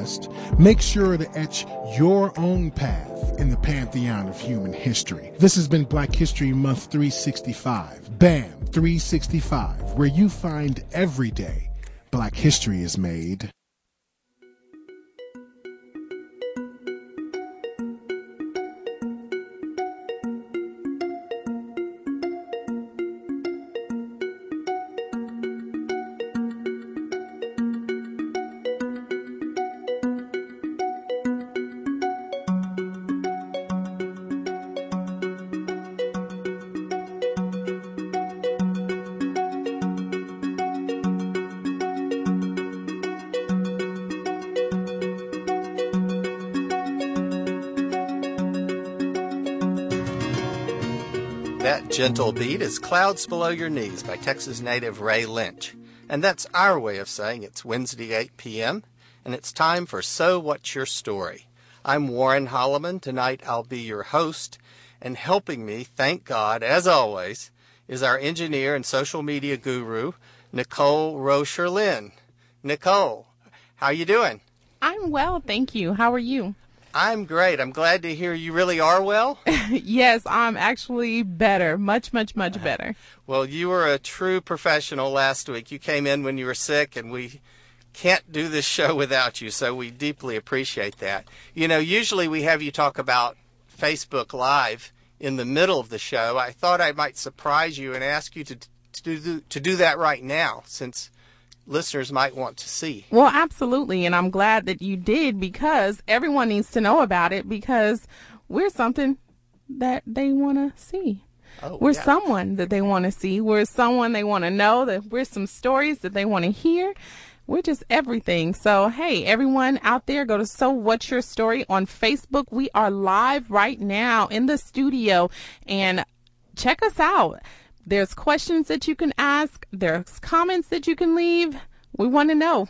past, make sure to etch your own path in the pantheon of human history. This has been Black History Month 365, BAM 365, where you find every day Black history is made. That gentle beat is Clouds Below Your Knees by Texas native Ray Lynch. And that's our way of saying it's Wednesday, 8 p.m., and it's time for So What's Your Story? I'm Warren Holloman. Tonight I'll be your host, and helping me, thank God, as always, is our engineer and social media guru, Nicole Rocher-Lynn. Nicole, how you doing? I'm well, thank you. How are you? I'm great. I'm glad to hear you really are well. Yes, I'm actually better. Much better. Well, you were a true professional last week. You came in when you were sick, and we can't do this show without you, so we deeply appreciate that. You know, usually we have you talk about Facebook Live in the middle of the show. I thought I might surprise you and ask you to do that right now, since listeners might want to see. Well, absolutely, and I'm glad that you did, because everyone needs to know about it, because we're something that they want to see. We're someone that they want to see. We're someone they want to know. That we're some stories that they want to hear. We're just everything. So, hey, everyone out there, go to So What's Your Story on Facebook. We are live right now in the studio, and check us out. There's questions that you can ask. There's comments that you can leave. We want to know.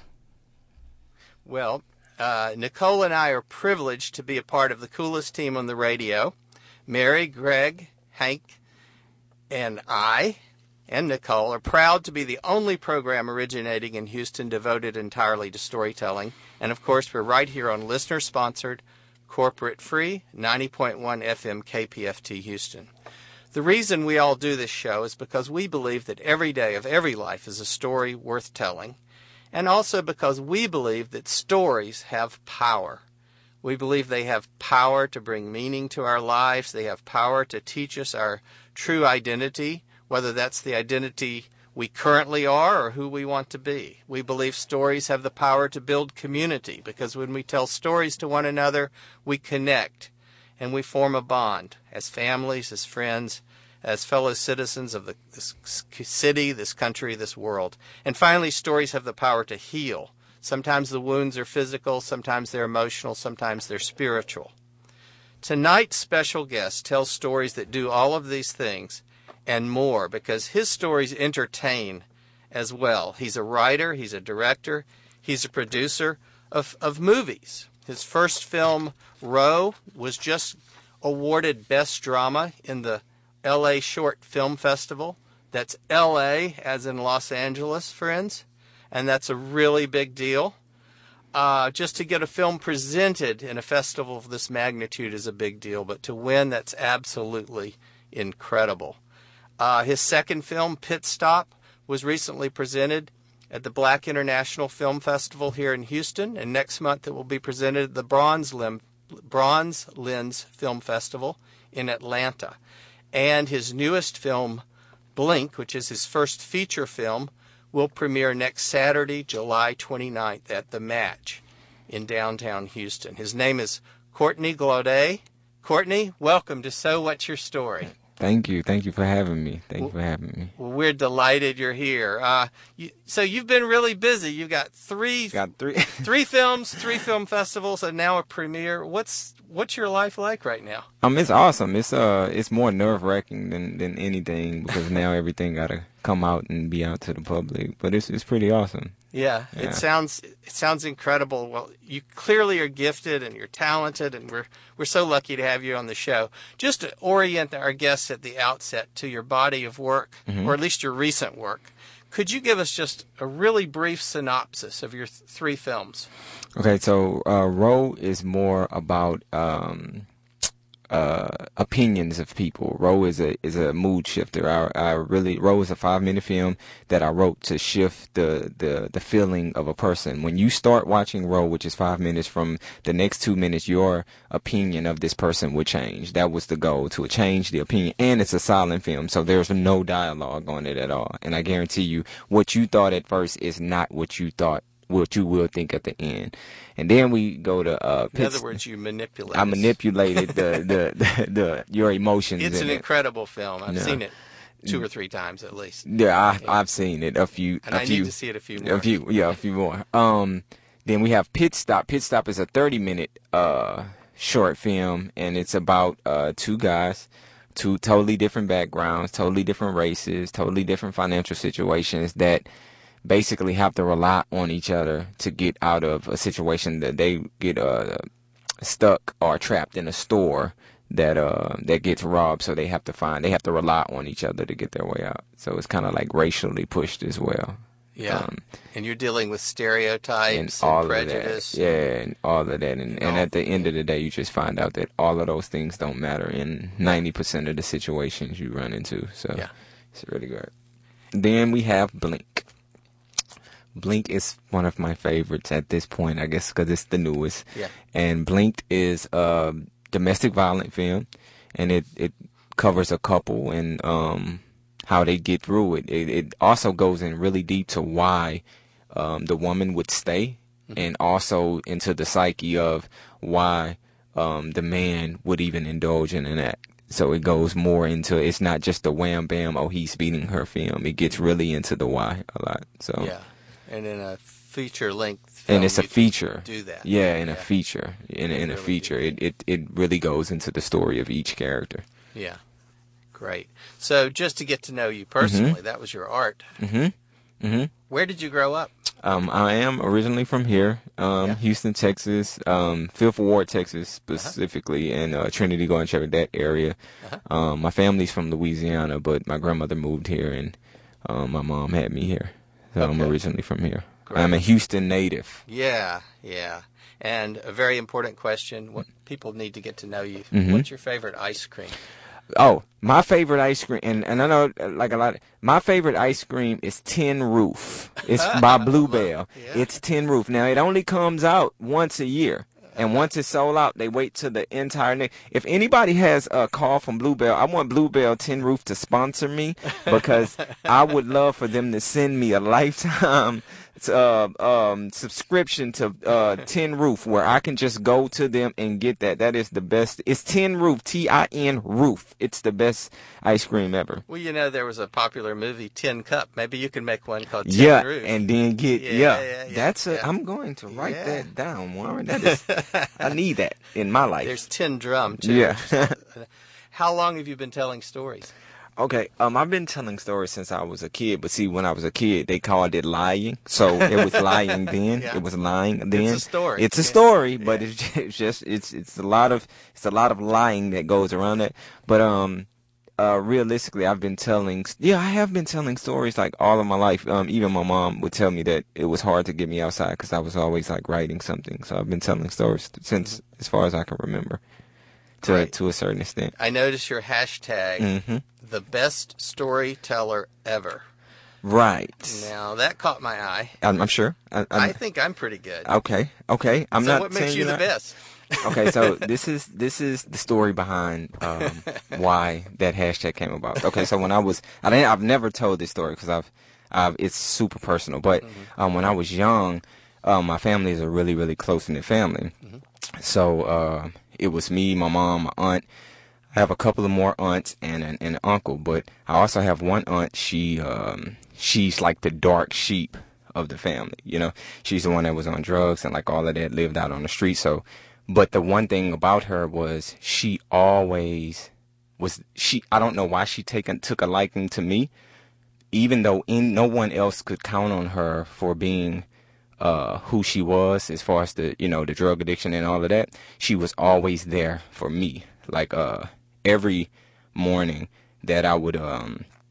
Well, Nicole and I are privileged to be a part of the coolest team on the radio. Mary, Greg, Hank, and I, and Nicole, are proud to be the only program originating in Houston devoted entirely to storytelling. And, of course, we're right here on listener-sponsored, corporate-free, 90.1 FM KPFT Houston. The reason we all do this show is because we believe that every day of every life is a story worth telling, and also because we believe that stories have power. We believe they have power to bring meaning to our lives. They have power to teach us our true identity, whether that's the identity we currently are or who we want to be. We believe stories have the power to build community, because when we tell stories to one another, we connect. And we form a bond as families, as friends, as fellow citizens of this city, this country, this world. And finally, stories have the power to heal. Sometimes the wounds are physical, sometimes they're emotional, sometimes they're spiritual. Tonight's special guest tells stories that do all of these things and more, because his stories entertain as well. He's a writer, he's a director, he's a producer of movies. His first film, Row, was just awarded Best Drama in the L.A. Short Film Festival. That's L.A. as in Los Angeles, friends, and that's a really big deal. Just to get a film presented in a festival of this magnitude is a big deal, but to win, that's absolutely incredible. His second film, Pit Stop, was recently presented at the Black International Film Festival here in Houston, and next month it will be presented at the Bronze Lens Film Festival in Atlanta. And his newest film, Blink, which is his first feature film, will premiere next Saturday, July 29th at The Match in downtown Houston. His name is Courtney Glaudet. Courtney, welcome to So What's Your Story? Thank you. Thank you for having me. Well, we're delighted you're here. So you've been really busy. You've got three films, 3 film festivals, and now a premiere. What's your life like right now? It's awesome. It's more nerve-wracking than anything, because now everything gotta come out and be out to the public. But it's pretty awesome. Yeah. It sounds incredible. Well, you clearly are gifted and you're talented, and we're so lucky to have you on the show. Just to orient our guests at the outset to your body of work, or at least your recent work, Could you give us just a really brief synopsis of your three films? Okay, so Row is more about opinions of people. Row is a mood shifter. Row is a 5-minute film that I wrote to shift the feeling of a person. When you start watching Row, which is 5 minutes, from the next 2 minutes, your opinion of this person would change. That was the goal, to change the opinion. And it's a silent film, so there's no dialogue on it at all. And I guarantee you, what you thought at first is not what you will think at the end. And then we go to in other words, you manipulate. I manipulated the your emotions. It's an incredible film. I've seen it 2 or 3 times at least. Yeah, I've seen it a few. And I need to see it a few more. A few more. Then we have Pit Stop. Pit Stop is a 30-minute short film, and it's about 2 guys, 2 totally different backgrounds, totally different races, totally different financial situations that basically have to rely on each other to get out of a situation that they get stuck or trapped in a store that gets robbed. So they have to rely on each other to get their way out. So it's kind of like racially pushed as well. Yeah, and you're dealing with stereotypes and prejudice. And all of that. And at the end of the day, you just find out that all of those things don't matter in 90% of the situations you run into. So it's really good. Then we have Blink. Blink is one of my favorites at this point, I guess, because it's the newest. Yeah. And Blink is a domestic violent film, and it covers a couple and how they get through it. It also goes in really deep to why the woman would stay, and also into the psyche of why the man would even indulge in an act. So it goes more into, it's not just the wham bam, oh, he's beating her film. It gets really into the why a lot. So yeah. And in a feature-length film, and it's a feature. Do that. Yeah, in a feature. In a feature, it really goes into the story of each character. Yeah, great. So just to get to know you personally, that was your art. Where did you grow up? I am originally from here, Houston, Texas, 5th Ward, Texas specifically, and Trinity Garden Shepherd, that area. My family's from Louisiana, but my grandmother moved here, and my mom had me here. So I'm originally from here. Great. I'm a Houston native. Yeah. And a very important question, what people need to get to know you. What's your favorite ice cream? Oh, my favorite ice cream, and I know like a lot, my favorite ice cream is Tin Roof. It's by Bluebell. It's Tin Roof. Now, it only comes out once a year. And once it's sold out, they wait till the entire next. If anybody has a call from Bluebell, I want Bluebell Tin Roof to sponsor me, because I would love for them to send me a lifetime subscription to Tin Roof, where I can just go to them and get that. That is the best. It's Tin Roof, Tin Roof. It's the best ice cream ever. Well, you know, there was a popular movie, Tin Cup. Maybe you can make one called Tin Roof. And then get That's I'm going to write that down, Warren. That is, I need that in my life. There's Tin Drum too. Yeah. How long have you been telling stories? Okay, I've been telling stories since I was a kid, but see, when I was a kid, they called it lying. So it was lying then. It was lying then. It's a story. It's a story, but it's a lot of lying that goes around that. But realistically, I have been telling stories like all of my life. Even my mom would tell me that it was hard to get me outside because I was always like writing something. So I've been telling stories since as far as I can remember. To a certain extent. I notice your hashtag, the best storyteller ever. Right. Now, that caught my eye. I'm sure. I think I'm pretty good. Okay. I'm not what makes you the best? Okay, so this is the story behind why that hashtag came about. Okay, so when I've never told this story because it's super personal, but when I was young, my family is a really, really close-knit family. So it was me, my mom, my aunt. I have a couple of more aunts and an uncle, but I also have one aunt. She's like the dark sheep of the family. You know, she's the one that was on drugs and like all of that, lived out on the street. So, but the one thing about her was she always was. I don't know why she took a liking to me, even though no one else could count on her for being who she was as far as the drug addiction and all of that. She was always there for me. Like every morning that I would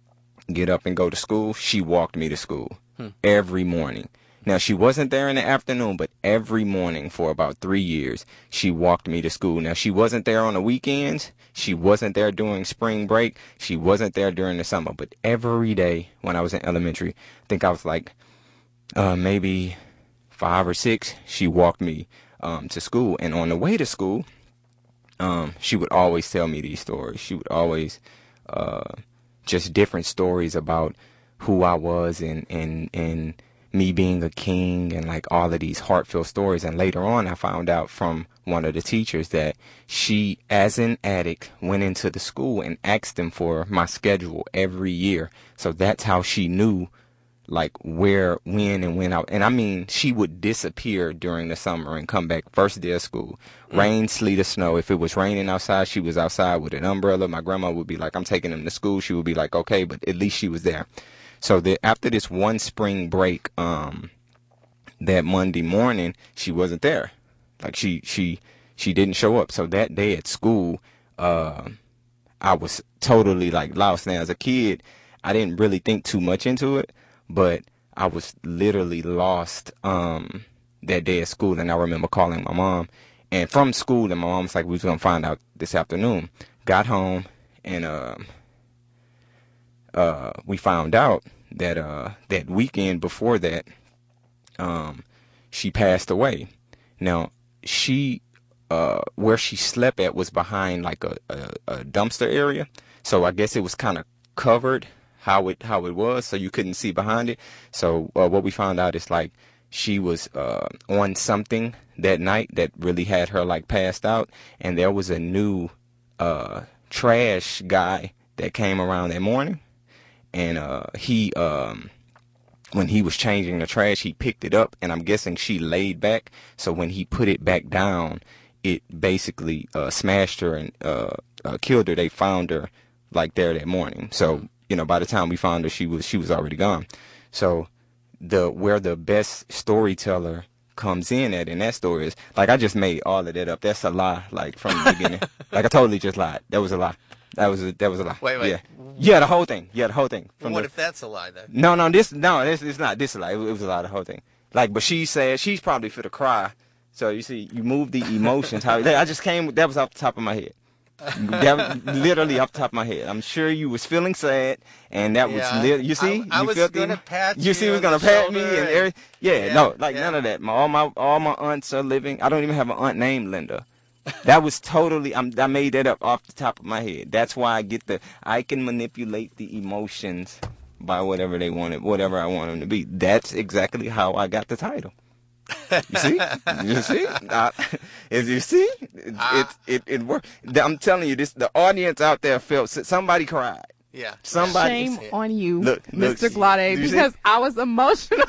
get up and go to school, she walked me to school every morning. Now, she wasn't there in the afternoon, but every morning for about 3 years, she walked me to school. Now, she wasn't there on the weekends. She wasn't there during spring break. She wasn't there during the summer. But every day when I was in elementary, I think I was like maybe 5 or 6, she walked me to school. And on the way to school, she would always tell me these stories. She would always just different stories about who I was and me being a king and like all of these heartfelt stories. And later on, I found out from one of the teachers that she, as an addict, went into the school and asked them for my schedule every year. So that's how she knew like where, when, and when and I mean, she would disappear during the summer and come back first day of school. Rain, sleet, or snow. If it was raining outside, she was outside with an umbrella. My grandma would be like, I'm taking them to school. She would be like, okay, but at least she was there. So after this one spring break, that Monday morning, she wasn't there. Like she didn't show up. So that day at school, I was totally like lost. Now as a kid, I didn't really think too much into it, but I was literally lost that day at school. And I remember calling my mom, and from school, and my mom was like, we was gonna find out this afternoon. Got home, and we found out that that weekend before that, she passed away. Now, she where she slept at was behind like a dumpster area, so I guess it was kind of covered how it was, so you couldn't see behind it. So what we found out is like she was on something that night that really had her like passed out, and there was a new trash guy that came around that morning. And he, when he was changing the trash, he picked it up, and I'm guessing she laid back. So when he put it back down, it basically smashed her and killed her. They found her like there that morning. So by the time we found her, she was already gone. So where the best storyteller comes in at in that story is like I just made all of that up. That's a lie. Like from the beginning, like I totally just lied. That was a lie. That was a lie. Wait. Yeah, the whole thing. Yeah, the whole thing. What if that's a lie, though? No, it's not. This is a lie. It was a lie, the whole thing. Like, but she said she's probably for the cry. So you see, you move the emotions. That was off the top of my head. That was literally off the top of my head. I'm sure you was feeling sad, and that was you see. I was going to pat you. You see, was going to pat me and everything. Yeah, none of that. All my aunts are living. I don't even have an aunt named Linda. That was totally, I made that up off the top of my head. That's why I can manipulate the emotions by whatever I want them to be. That's exactly how I got the title. You see? It worked. I'm telling you, the audience out there felt, somebody cried. Yeah. Shame on you, Mr. Glade, because I was emotional.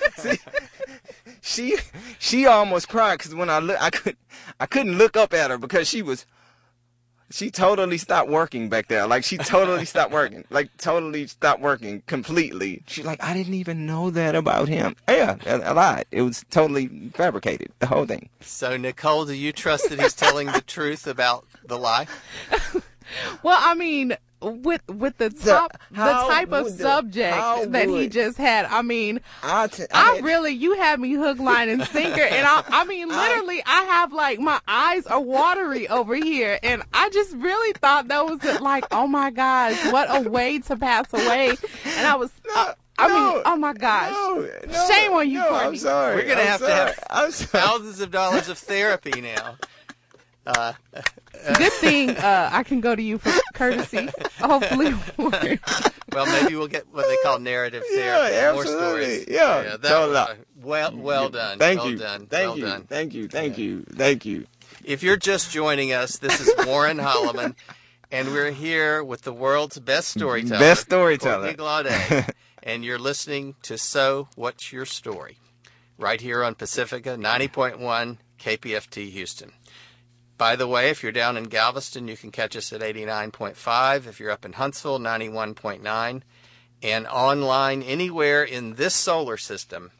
See? She almost cried because when I couldn't look up at her because she totally stopped working back there. Like she totally stopped working, completely. She's like, I didn't even know that about him. Yeah, a lot. It was totally fabricated, the whole thing. So Nicole, do you trust that he's telling the truth about the lie? Well, I mean, with the type of subject that he just had, I mean, you had me hook, line, and sinker, and I mean, literally, I have like my eyes are watery over here, and I just really thought that was like, oh my gosh, what a way to pass away, and I was. Oh my gosh! Shame on you, Courtney. I'm sorry. We're gonna have to have thousands of dollars of therapy now. Good thing I can go to you for courtesy. Hopefully. Well, maybe we'll get what they call narrative therapy. Yeah, more stories. Yeah. Well done. Thank you. If you're just joining us, this is Warren Holloman, and we're here with the world's best storyteller. Courtney Glade, and you're listening to So What's Your Story? Right here on Pacifica 90.1 KPFT Houston. By the way, if you're down in Galveston, you can catch us at 89.5. If you're up in Huntsville, 91.9. And online anywhere in this solar system,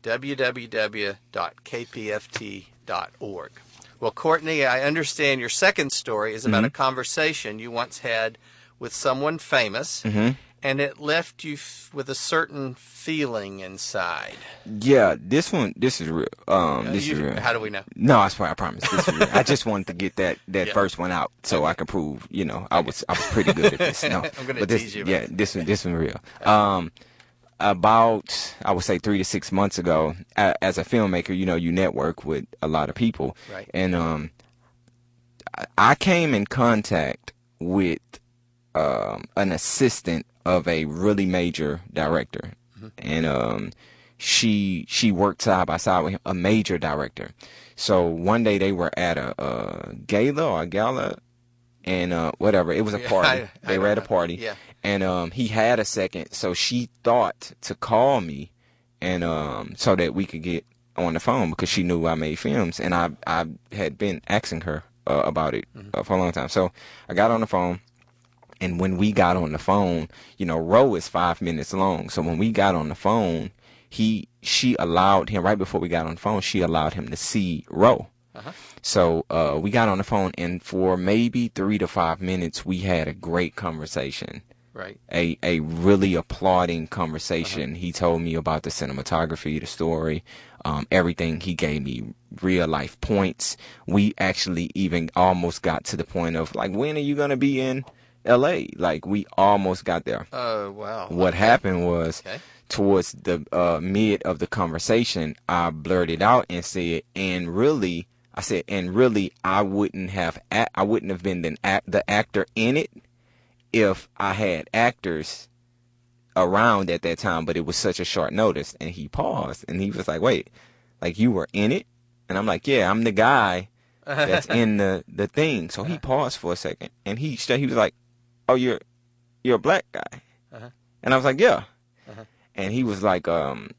www.kpft.org. Well, Courtney, I understand your second story is about a conversation you once had with someone famous. Mm-hmm. And it left you with a certain feeling inside. Yeah, this is real. This is real. How do we know? No, I swear, I promise. This is real. I just wanted to get that first one out so I can prove, I was pretty good at this. No, I'm gonna tease you. Yeah, this one real. About, I would say 3 to 6 months ago, as a filmmaker, you network with a lot of people, right? And I came in contact with an assistant of a really major director, and she worked side by side with a major director. So one day they were at a gala, and whatever, it was a party. They were at a party, yeah. And he had a second, so she thought to call me, and so that we could get on the phone because she knew I made films, and I had been asking her about it for a long time. So I got on the phone. And when we got on the phone, Roe is 5 minutes long. So when we got on the phone, she allowed him, right before we got on the phone, she allowed him to see Roe. Uh-huh. So we got on the phone, and for maybe 3 to 5 minutes, we had a great conversation. Right. A really applauding conversation. Uh-huh. He told me about the cinematography, the story, everything. He gave me real life points. We actually even almost got to the point of, like, when are you going to be in LA? Like, we almost got there. Oh, wow. What happened was, towards the mid of the conversation, I blurted out and said, and really, I wouldn't have been the actor in it if I had actors around at that time, but it was such a short notice. And he paused, and he was like, wait, like, you were in it? And I'm like, yeah, I'm the guy that's in the thing. So he paused for a second, and he was like, oh, you're a black guy? Uh-huh. And I was like, yeah. Uh-huh. And he was like, okay.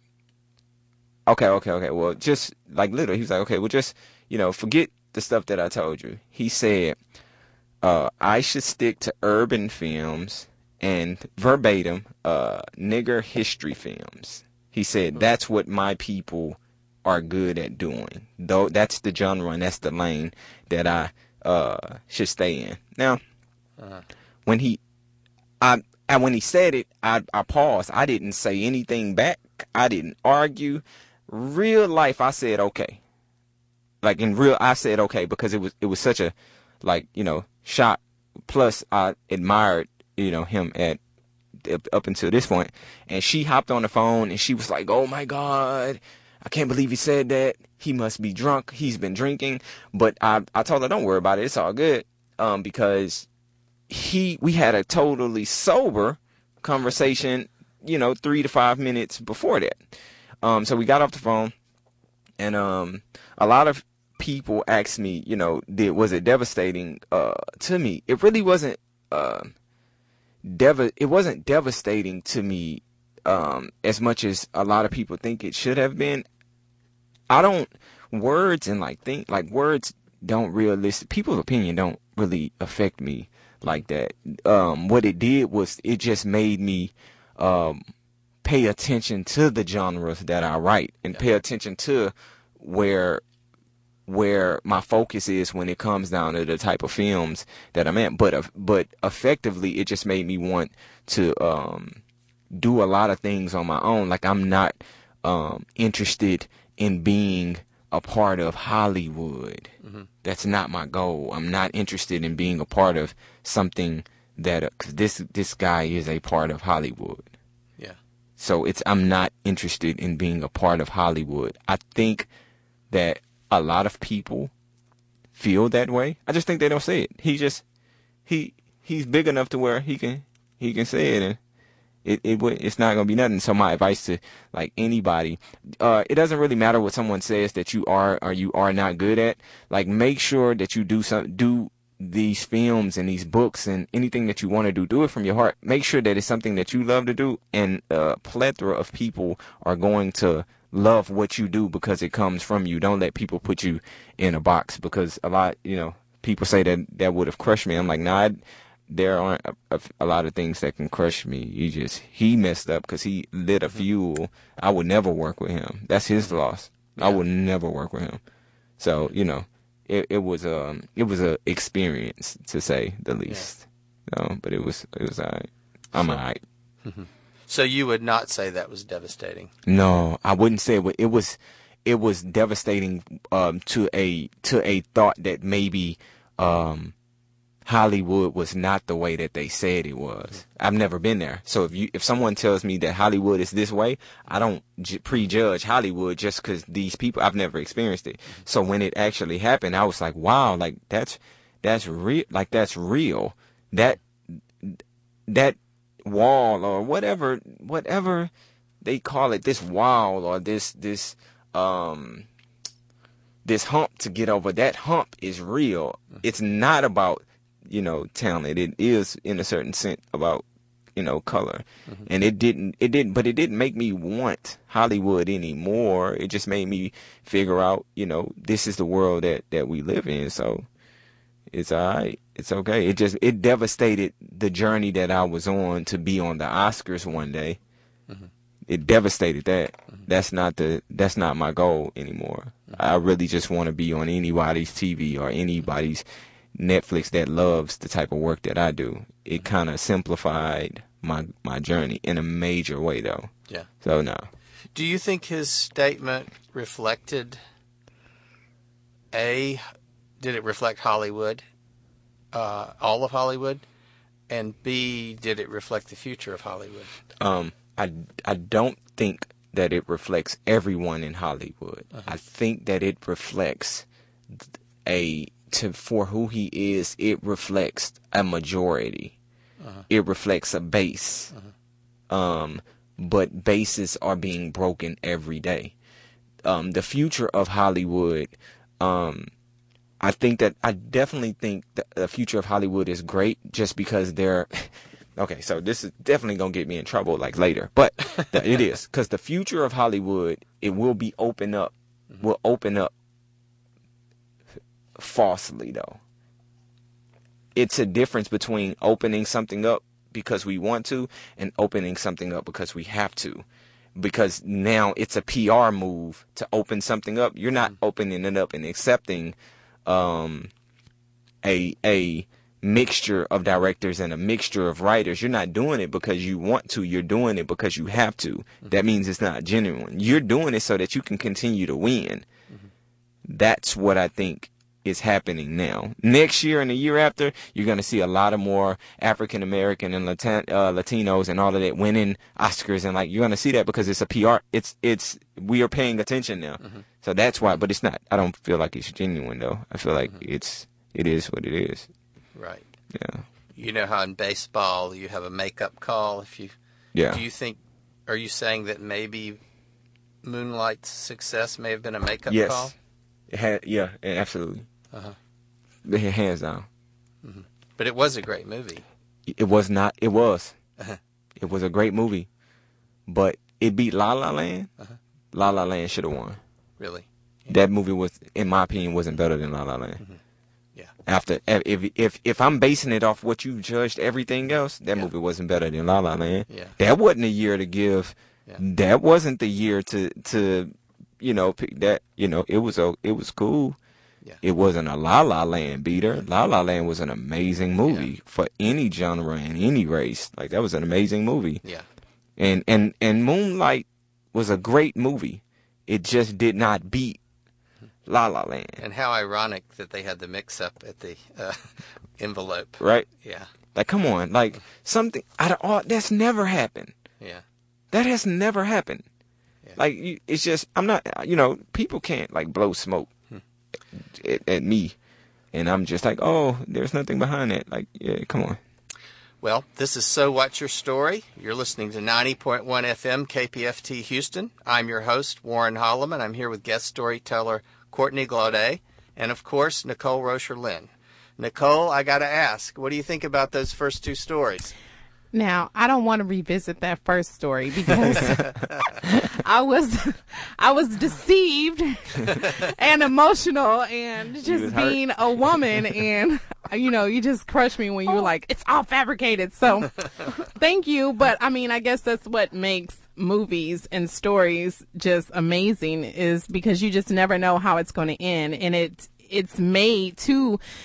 Well, just, like, literally, he was like, okay, well, just, forget the stuff that I told you. He said, I should stick to urban films and verbatim, nigger history films. He said, that's what my people are good at doing. Though that's the genre and that's the lane that I should stay in. Now, when he said it, I paused. I didn't say anything back. I didn't argue. Real life, I said okay. Like, in real, I said okay because it was such a, like, shock. Plus, I admired him up until this point. And she hopped on the phone and she was like, "Oh my God, I can't believe he said that. He must be drunk. He's been drinking." But I told her, "Don't worry about it. It's all good." Because we had a totally sober conversation, 3 to 5 minutes before that. So we got off the phone, and a lot of people asked me, was it devastating to me? It really wasn't. It wasn't devastating to me as much as a lot of people think it should have been. Words don't realistic. People's opinion don't really affect me like that. What it did was it just made me pay attention to the genres that I write and pay attention to where my focus is when it comes down to the type of films that I'm in. But effectively, it just made me want to do a lot of things on my own. Like, I'm not interested in being a part of Hollywood. Mm-hmm. That's not my goal. I'm not interested in being a part of something that, cause this guy is a part of Hollywood. Yeah. So I'm not interested in being a part of Hollywood. I think that a lot of people feel that way. I just think they don't say it. He's big enough to where he can say it, and it's not gonna be nothing. So my advice to, like, anybody, it doesn't really matter what someone says that you are or you are not good at. Like, make sure that you do these films and these books and anything that you want to do it from your heart. Make sure that it's something that you love to do, and a plethora of people are going to love what you do because it comes from you. Don't let people put you in a box, because a lot, people say that would have crushed me. I'm like, nah, there aren't a lot of things that can crush me. He messed up because he lit a fuel. I would never work with him. That's his loss. Yeah. I would never work with him. So, it was a experience, to say the least. But it was all right. I'm all right. So you would not say that was devastating? No, I wouldn't say it was. It was devastating to a thought that maybe Hollywood was not the way that they said it was. I've never been there, so if someone tells me that Hollywood is this way, I don't prejudge Hollywood just because these people, I've never experienced it. So when it actually happened, I was like, wow, like that's real, like that's real. That wall or whatever they call it, this wall or this hump to get over, that hump is real. It's not about, talent. It is in a certain sense about, color. And it didn't make me want Hollywood anymore. It just made me figure out, this is the world that we live in. So it's all right. It's okay. It devastated the journey that I was on to be on the Oscars one day. It devastated that. That's not my goal anymore. I really just want to be on anybody's TV or anybody's Netflix that loves the type of work that I do. It kind of simplified my journey in a major way, though. Yeah. So no. Do you think his statement reflected did it reflect Hollywood, all of Hollywood, and B, did it reflect the future of Hollywood? I don't think that it reflects everyone in Hollywood. I think that it reflects for who he is, it reflects a majority. It reflects a base. But bases are being broken every day. The future of Hollywood, I definitely think the future of Hollywood is great just because they're... Okay, so this is definitely going to get me in trouble like later, but it is, because the future of Hollywood, it will open up falsely, though. It's a difference between opening something up because we want to and opening something up because we have to. Because now it's a PR move to open something up. You're not opening it up and accepting a mixture of directors and a mixture of writers. You're not doing it because you want to. You're doing it because you have to. That means it's not genuine. You're doing it so that you can continue to win. That's what I think is happening now. Next year and the year after, you're going to see a lot of more African American and Latinos and all of that winning Oscars, and you're going to see that because it's a PR. We are paying attention now. So that's why. But it's not. I don't feel like it's genuine though. I feel like it is what it is. Right. Yeah. You know how in baseball you have a makeup call Yeah. Are you saying that maybe Moonlight's success may have been a makeup call? Yeah, absolutely. Hands down. But it was a great movie. It was not. It was. It was a great movie, but it beat La La Land. La La Land should have won. Really? Yeah. That movie was, in my opinion, wasn't better than La La Land. Yeah. If I'm basing it off what you judged everything else, that movie wasn't better than La La Land. Yeah. That wasn't a year to give. Yeah. That wasn't the year to pick that. It was cool. Yeah. It wasn't a La La Land beater. La La Land was an amazing movie for any genre and any race. That was an amazing movie. Yeah. And Moonlight was a great movie. It just did not beat La La Land. And how ironic that they had the mix-up at the envelope. Right? Yeah. Come on. Something out of all... That's never happened. Yeah. That has never happened. Yeah. It's just... I'm not... people can't, blow smoke at me. And I'm just there's nothing behind that. Yeah, come on. Well, this is So What's Your Story? You're listening to 90.1 FM KPFT Houston. I'm your host, Warren Holloman. I'm here with guest storyteller Courtney Glaudet, and of course, Nicole Rocher-Lynn. Nicole, I got to ask, what do you think about those first two stories? Now, I don't want to revisit that first story because I was deceived and emotional and just being a woman, and you just crushed me when you were like, it's all fabricated. So thank you. But I guess that's what makes movies and stories just amazing, is because you just never know how it's going to end, and it's made to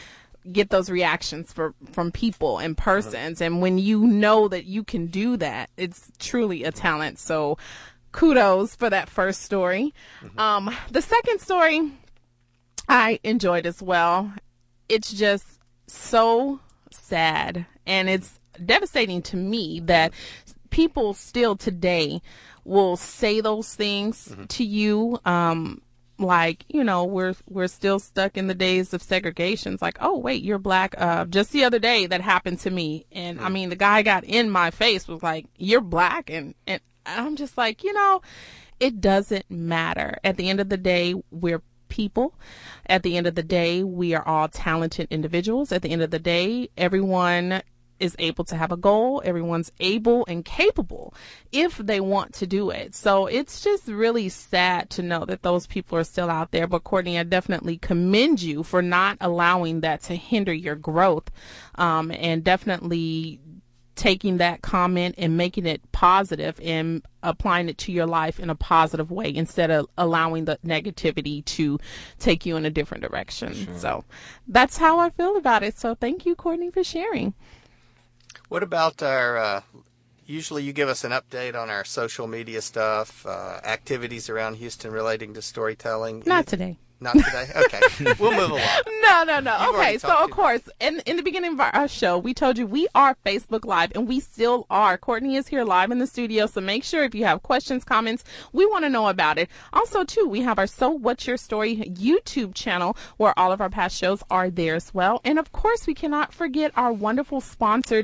get those reactions from people and persons. And when you know that you can do that, it's truly a talent. So kudos for that first story. The second story I enjoyed as well. It's just so sad, and it's devastating to me that people still today will say those things to you. Like, you know, we're still stuck in the days of segregation. It's like, oh, wait, you're black. Just the other day that happened to me. And I mean, the guy got in my face, was like, you're black. And I'm just like, you know, it doesn't matter. At the end of the day, we're people. At the end of the day, we are all talented individuals. At the end of the day, everyone is able to have a goal. Everyone's able and capable if they want to do it. So it's just really sad to know that those people are still out there. But Courtney, I definitely commend you for not allowing that to hinder your growth, and definitely taking that comment and making it positive and applying it to your life in a positive way instead of allowing the negativity to take you in a different direction. Sure. So that's how I feel about it. So thank you, Courtney, for sharing. What about our, usually you give us an update on our social media stuff, activities around Houston relating to storytelling. Not today. Not today? Okay. We'll move along. No. Okay, so of course, in the beginning of our show, we told you we are Facebook Live, and we still are. Courtney is here live in the studio, so make sure if you have questions, comments, we want to know about it. Also, too, we have our So What's Your Story YouTube channel, where all of our past shows are there as well. And of course, we cannot forget our wonderful sponsor,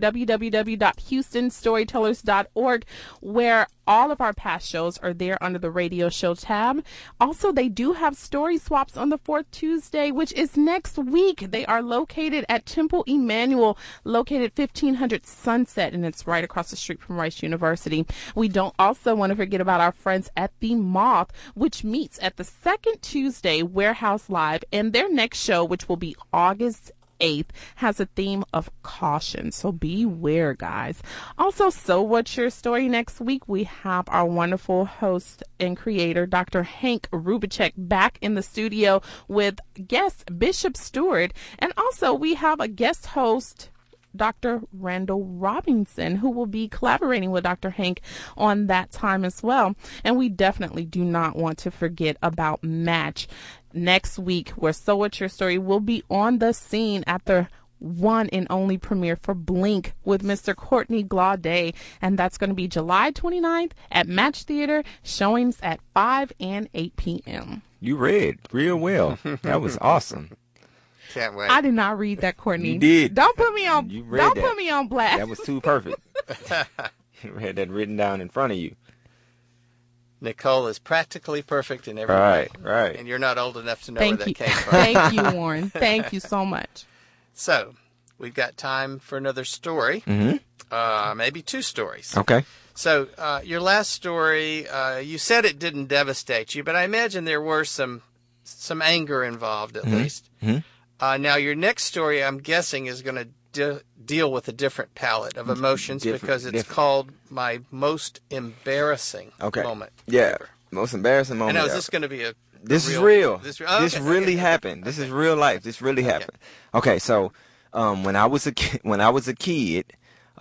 www.houstonstorytellers.org, where all of our past shows are there under the radio show tab. Also, they do have story swaps on the fourth Tuesday, which is next week. They are located at Temple Emmanuel, located 1500 Sunset, and it's right across the street from Rice University. We don't also want to forget about our friends at The Moth, which meets at the second Tuesday Warehouse Live, and their next show, which will be August 8th, has a theme of caution. So beware, guys. Also, So What's Your Story next week? We have our wonderful host and creator, Dr. Hank Rubicek, back in the studio with guest Bishop Stewart. And also, we have a guest host, Dr. Randall Robinson, who will be collaborating with Dr. Hank on that time as well. And we definitely do not want to forget about Match next week, where So What's Your Story will be on the scene at the one and only premiere for Blink with Mr. Courtney Glaudet, and that's going to be July 29th at Match Theater, showings at 5 and 8 p.m. You read real well. That was awesome. Can't wait. I did not read that, Courtney. You did. Don't put me on. You read Don't that. put me on blast. That was too perfect. You had that written down in front of you. Nicole is practically perfect in every way. Right. And you're not old enough to know Thank where you. that came from. Thank you, Warren. Thank you so much. So, we've got time for another story. Maybe two stories. Okay. So, your last story, you said it didn't devastate you, but I imagine there were some anger involved at least. Now, your next story, I'm guessing, is going to deal with a different palette of emotions because it's called My Most Embarrassing Moment. Yeah, Ever. most embarrassing moment. And now, is this going to be This is real. This really happened. This is real life. This really happened. Okay, so when I was a kid,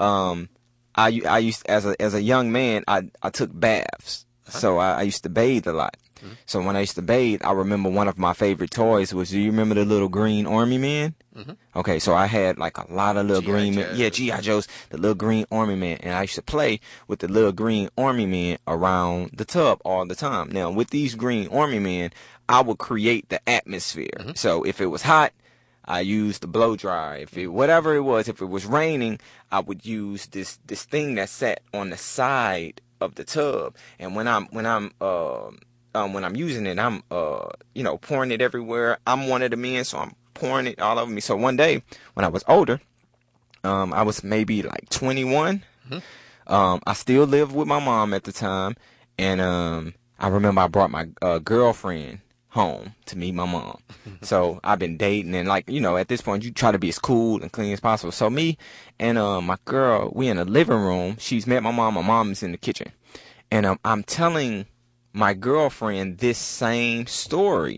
I used as a young man, I took baths. So I used to bathe a lot. So when I used to bathe, I remember one of my favorite toys was, do you remember the little green army man? Okay, so I had like a lot of little green men. Yeah, G.I. Joe's, the little green army man. And I used to play with the little green army man around the tub all the time. Now, with these green army men, I would create the atmosphere. So if it was hot, I used the blow dryer. If it whatever it was, if it was raining, I would use this thing that sat on the side of the tub. And when I'm using it, I'm pouring it everywhere. I'm one of the men, so I'm pouring it all over me. So one day when I was older, I was maybe like 21. I still lived with my mom at the time, and I remember I brought my girlfriend home to meet my mom. So I've been dating, and at this point you try to be as cool and clean as possible. So me and my girl, we in the living room. She's met my mom. My mom is in the kitchen, and I'm telling my girlfriend this same story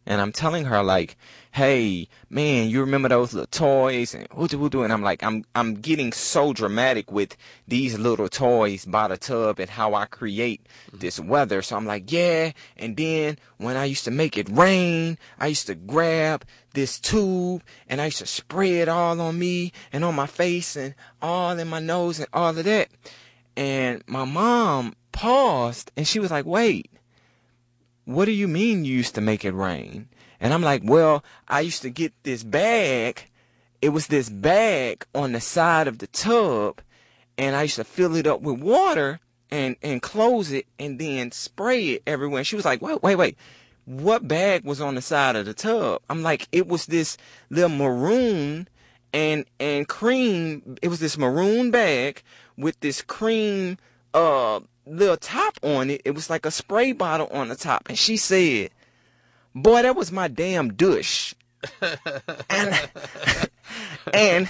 And I'm telling her, like, hey, man, you remember those little toys? And and I'm like, I'm getting so dramatic with these little toys by the tub and how I create this weather. So I'm like, yeah. And then when I used to make it rain, I used to grab this tube and I used to spray it all on me and on my face and all in my nose and all of that. And my mom paused and she was like, wait. What do you mean you used to make it rain? And I'm like, well, I used to get this bag. It was this bag on the side of the tub, and I used to fill it up with water and close it and then spray it everywhere. And she was like, wait. What bag was on the side of the tub? I'm like, it was this little maroon and cream. It was this maroon bag with this cream little top on it. It was like a spray bottle on the top. And she said, boy, that was my damn douche. and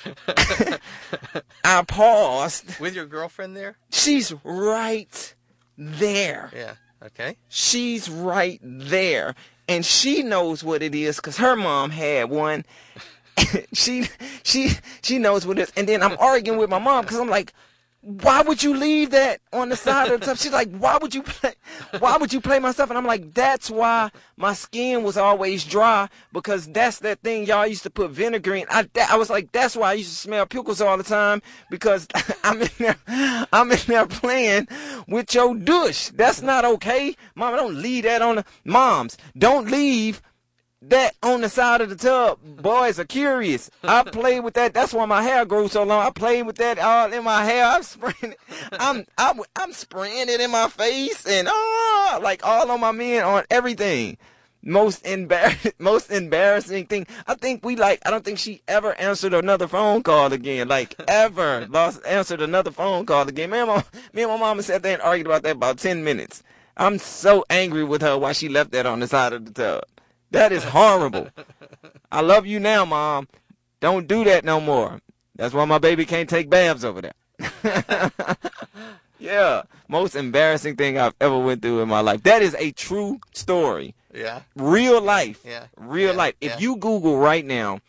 I paused. With your girlfriend there? She's right there. Yeah. Okay. She's right there. And she knows what it is because her mom had one. she knows what it is. And then I'm arguing with my mom because I'm like, why would you leave that on the side of the tub? She's like, why would you play my stuff? And I'm like, that's why my skin was always dry, because that's that thing y'all used to put vinegar in. I was like, that's why I used to smell pickles all the time, because I'm in there playing with your douche. That's not okay. Mama, don't leave that on the moms. Don't leave that on the side of the tub. Boys are curious. I played with that. That's why my hair grows so long. I played with that all in my hair. I'm spraying it. I'm spraying it in my face and like all on my men, on everything. Most embarrassing thing. I don't think she ever answered another phone call again. Like ever answered another phone call again. Me and my mama sat there and argued about that about 10 minutes. I'm so angry with her why she left that on the side of the tub. That is horrible. I love you now, Mom. Don't do that no more. That's why my baby can't take baths over there. Yeah. Most embarrassing thing I've ever went through in my life. That is a true story. Yeah. Real life. Yeah. Real life. If you Google right now,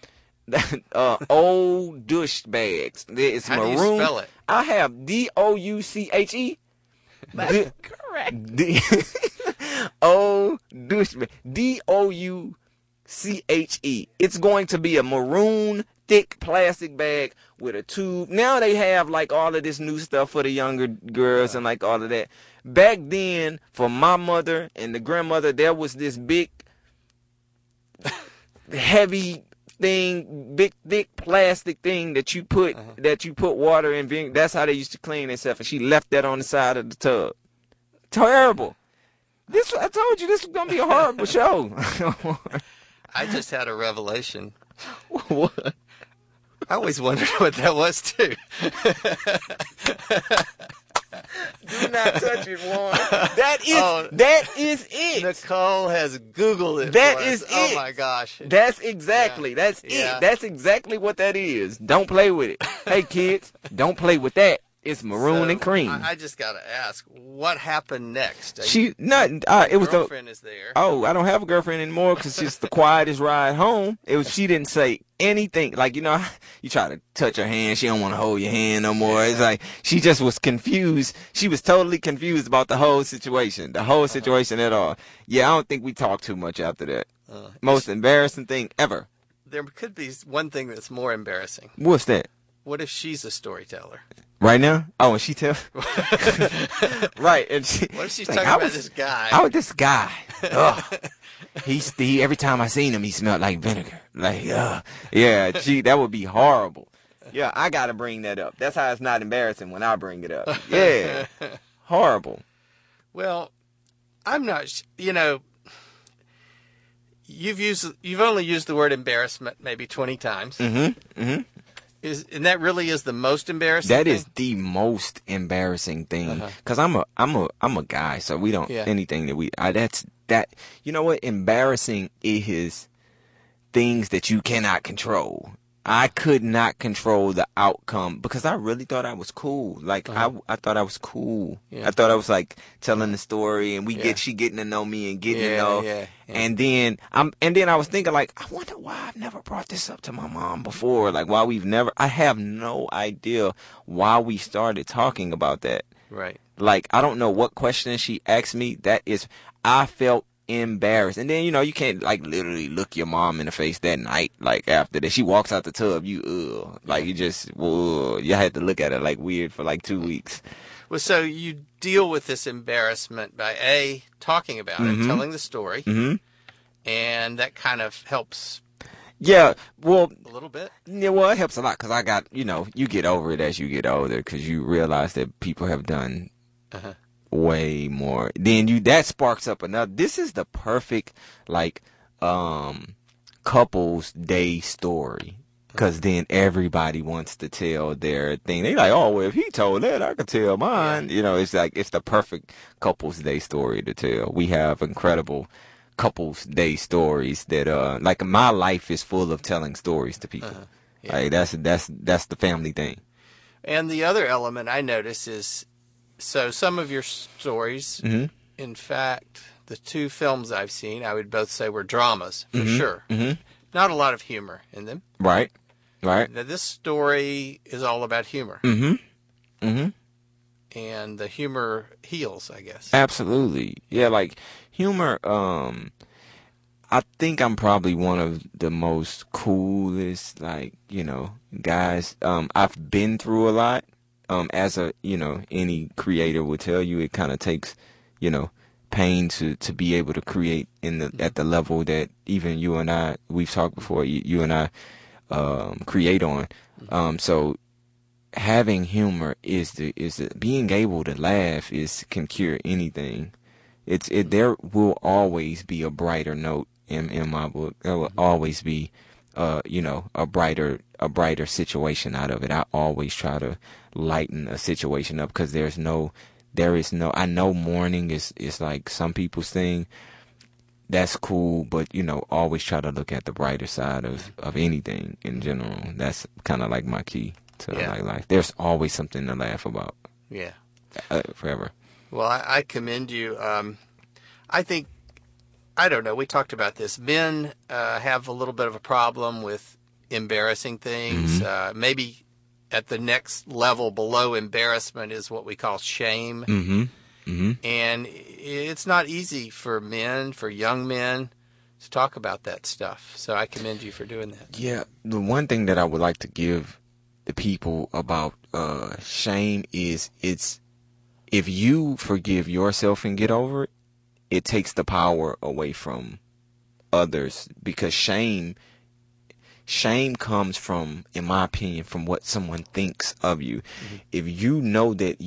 old douche bags. It's How maroon. do you spell it? I have D-O-U-C-H-E. That's correct. Douche bag. D-O-U-C-H-E. It's going to be a maroon, thick plastic bag with a tube. Now they have like all of this new stuff for the younger girls and like all of that. Back then, for my mother and the grandmother, there was this big, heavy thing, big thick plastic thing that you put water in. That's how they used to clean themselves. And she left that on the side of the tub. Terrible. I told you this was gonna be a horrible show. I just had a revelation. What? I always wondered what that was too. Do not touch it, Warren. That is it. Nicole has Googled it. That for is us. it. Oh my gosh. That's exactly. That's Yeah. it. That's exactly what that is. Don't play with it. Hey kids, don't play with that. It's maroon So, and cream. I just gotta ask, what happened next? It was the girlfriend is there. Oh, I don't have a girlfriend anymore because she's the quietest ride home. She didn't say anything. Like, you try to touch her hand. She don't want to hold your hand no more. It's like, she just was confused. She was totally confused about the whole situation. The whole situation at all. Yeah, I don't think we talked too much after that. Most embarrassing thing ever. There could be one thing that's more embarrassing. What's that? What if she's a storyteller? Right now? Oh, and she tell. Right, and What if she's talking about this guy? This guy. Ugh. He every time I seen him, he smelled like vinegar. Like, yeah, that would be horrible. Yeah, I gotta bring that up. That's how it's not embarrassing when I bring it up. Yeah, horrible. Well, I'm not. You've only used the word embarrassment maybe 20 times. Mm-hmm. Mm-hmm. And that really is the most embarrassing That thing? is the most embarrassing thing. Because I'm a guy, so we don't, anything that you know what? Embarrassing is things that you cannot control. I could not control the outcome because I really thought I was cool. Like I thought I was cool. Yeah. I thought I was like telling the story, and she getting to know me and getting to know. Yeah. And then I was thinking like, I wonder why I've never brought this up to my mom before. Like why I have no idea why we started talking about that. Right. Like I don't know what question she asked me. I felt embarrassed. And then, you can't like literally look your mom in the face that night. Like after that, she walks out the tub, you had to look at her like weird for like 2 weeks. Well, so you deal with this embarrassment by talking about it, telling the story, and that kind of helps. Yeah, well, a little bit. Yeah, well, it helps a lot because I got, you get over it as you get older because you realize that people have done way more. Then that sparks up another. This is the perfect couples day story because then everybody wants to tell their thing. They like, oh well, if he told that, I could tell mine. Yeah. It's like it's the perfect couples day story to tell. We have incredible couples day stories that like my life is full of telling stories to people. Yeah. Like that's the family thing. And the other element I notice is. So some of your stories, in fact, the 2 films I've seen, I would both say were dramas, for sure. Mm-hmm. Not a lot of humor in them. Right. Now, this story is all about humor. Mm-hmm. Mm-hmm. And the humor heals, I guess. Absolutely. Yeah, like humor, I think I'm probably one of the most coolest, guys. I've been through a lot. As any creator will tell you, it kind of takes, pain to be able to create at the level that even you and I, we've talked before, you and I, create on. So having humor is being able to laugh can cure anything. There will always be a brighter note in my book. There will always be, a brighter situation out of it. I always try to lighten a situation up because there is no, I know mourning is like some people's thing. That's cool, but always try to look at the brighter side of anything in general. That's kind of like my key to life. There's always something to laugh about. Yeah. Forever. Well, I commend you. I think, I don't know, we talked about this. Men have a little bit of a problem with embarrassing things. Maybe at the next level below embarrassment is what we call shame. And it's not easy for young men, to talk about that stuff. So I commend you for doing that. Yeah, the one thing that I would like to give the people about shame is if you forgive yourself and get over it, it takes the power away from others because shame comes from, in my opinion, from what someone thinks of you. If you know that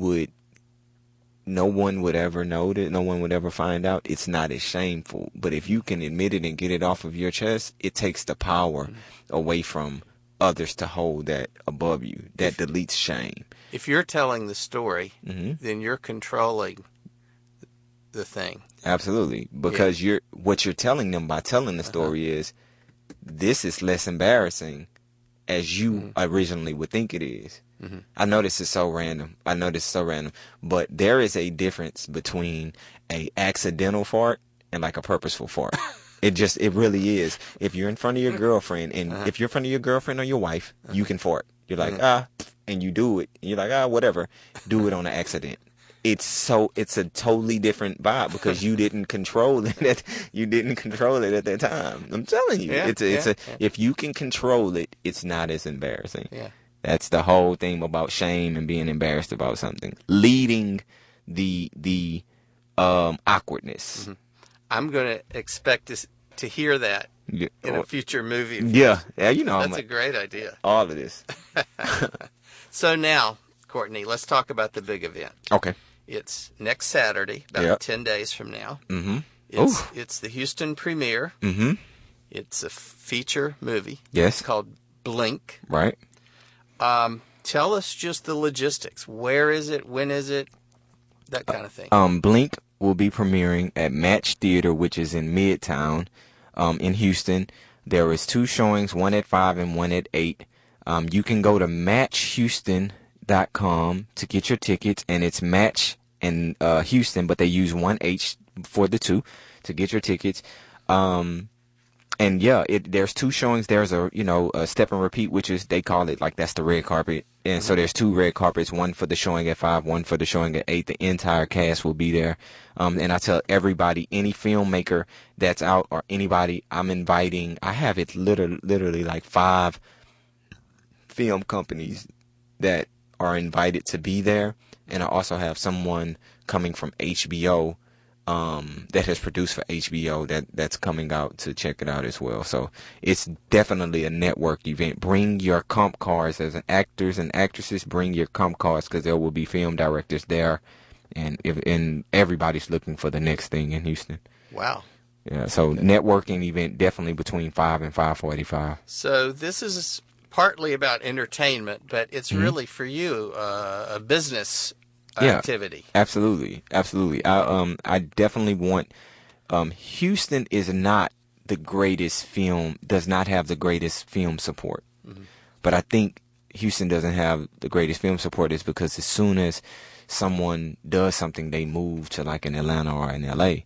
no one would ever know that, no one would ever find out, it's not as shameful. But if you can admit it and get it off of your chest, it takes the power away from others to hold that above you. That deletes shame. If you're telling the story, then you're controlling the thing. Absolutely. Because what you're telling them by telling the story is, this is less embarrassing as you originally would think it is. I know this is so random. But there is a difference between a accidental fart and like a purposeful fart. It really is. If you're in front of your girlfriend and if you're in front of your girlfriend or your wife, you can fart. You're like, and you do it. And you're like, whatever. Do it on an accident. It's a totally different vibe because you didn't control it. You didn't control it at that time. I'm telling you, if you can control it, it's not as embarrassing. Yeah. That's the whole thing about shame and being embarrassed about something, leading the awkwardness. I'm going to expect to hear that in a future movie. Yeah, that's a great idea. All of this. So now, Courtney, let's talk about the big event. Okay. It's next Saturday, about 10 days from now. It's the Houston premiere. It's a feature movie. Yes. It's called Blink. Right. Tell us just the logistics. Where is it? When is it? That kind of thing. Blink will be premiering at Match Theater, which is in Midtown, in Houston. There is 2 showings, one at 5 and one at 8. You can go to matchhouston.com to get your tickets, and it's Match and Houston, but they use one H for the 2 to get your tickets. And yeah, there's 2 showings. There's a step and repeat, which is, they call it like, that's the red carpet. And so there's 2 red carpets, one for the showing at 5, one for the showing at 8. The entire cast will be there. And I tell everybody, any filmmaker that's out or anybody I'm inviting, I have it literally like 5 film companies that are invited to be there. And I also have someone coming from HBO that has produced for HBO that's coming out to check it out as well. So it's definitely a network event. Bring your comp cards as actors and actresses. Bring your comp cards, because there will be film directors there, and everybody's looking for the next thing in Houston. Wow. Yeah. So networking event definitely between 5 and 5:45. So this is partly about entertainment, but it's really for you a business activity. Absolutely. I definitely want, Houston is not the greatest does not have the greatest film support. But I think Houston doesn't have the greatest film support is because as soon as someone does something, they move to like in Atlanta or in LA.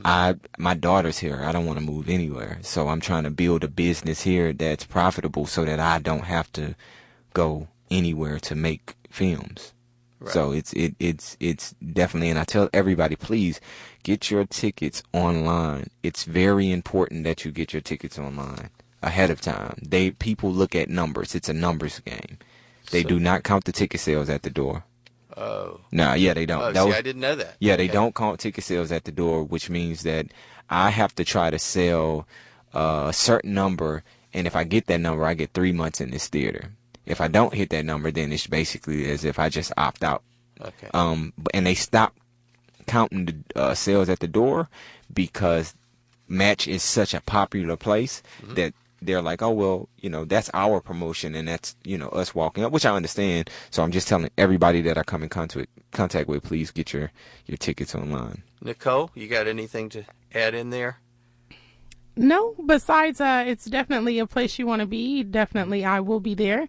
My daughter's here. I don't want to move anywhere. So I'm trying to build a business here that's profitable so that I don't have to go anywhere to make films. Right. So it's definitely, and I tell everybody, please get your tickets online. It's very important that you get your tickets online ahead of time. People look at numbers. It's a numbers game. They do not count the ticket sales at the door. Oh. No, yeah, they don't. Oh, see, I didn't know that. Yeah, they don't count ticket sales at the door, which means that I have to try to sell a certain number, and if I get that number, I get 3 months in this theater. If I don't hit that number, then it's basically as if I just opt out. Okay. And they stop counting the sales at the door because Match is such a popular place that they're like, oh, well, that's our promotion and that's, us walking up, which I understand. So I'm just telling everybody that I come in contact with, please get your tickets online. Nicole, you got anything to add in there? No, besides, it's definitely a place you want to be. Definitely, I will be there.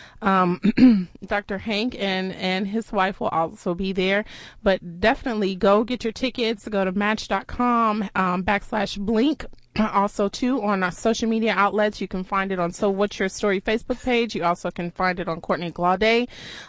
Dr. Hank and his wife will also be there. But definitely go get your tickets. Go to match.com /blink. Also, too, on our social media outlets, you can find it on So What's Your Story Facebook page. You also can find it on Courtney Glaudet.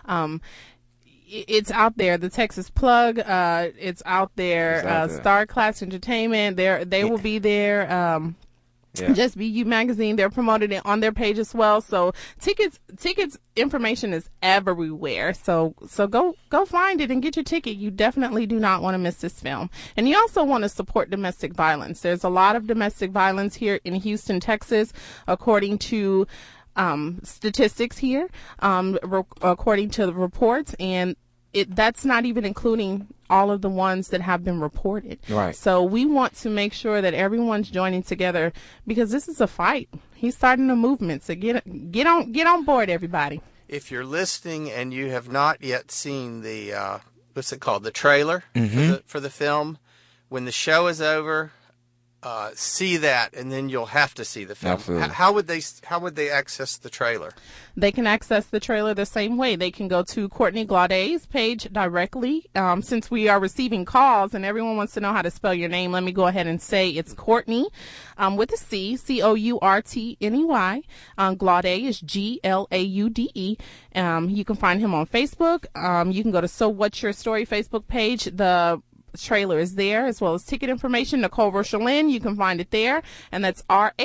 It's out there. The Texas Plug, it's out there. Star Class Entertainment, they will be there. Just BU Magazine, they're promoting it on their page as well. So tickets information is everywhere. So go find it and get your ticket. You definitely do not want to miss this film. And you also want to support domestic violence. There's a lot of domestic violence here in Houston, Texas, according to statistics here, according to the reports, and that's not even including all of the ones that have been reported. Right. So we want to make sure that everyone's joining together because this is a fight. He's starting a movement. So get on board, everybody. If you're listening and you have not yet seen the what's it called, the trailer for the film, when the show is over, see that, and then you'll have to see the film. Absolutely. How would they access the trailer? They can access the trailer the same way. They can go to Courtney Glaudet's page directly. Since we are receiving calls and everyone wants to know how to spell your name, let me go ahead and say it's Courtney with a C, Courtney. Glaudet is Glaude. You can find him on Facebook. You can go to So What's Your Story Facebook page. The trailer is there, as well as ticket information. Nicole Rochelyn, you can find it there, and that's